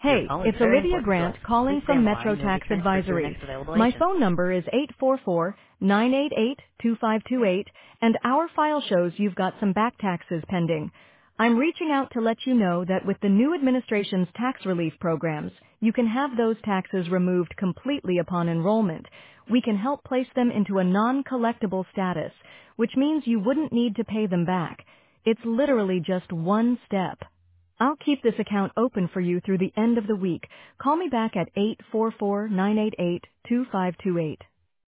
Your Hey, call is it's very Olivia important to us. Grant Please calling stay on from the Metro line. You'll be Tax transferred to the Advisory. next available My agent. phone number is 844-988-2528, and our file shows you've got some back taxes pending. I'm reaching out to let you know that with the new administration's tax relief programs, you can have those taxes removed completely upon enrollment. We can help place them into a non-collectible status, which means you wouldn't need to pay them back. It's literally just one step. I'll keep this account open for you through the end of the week. Call me back at 844-988-2528.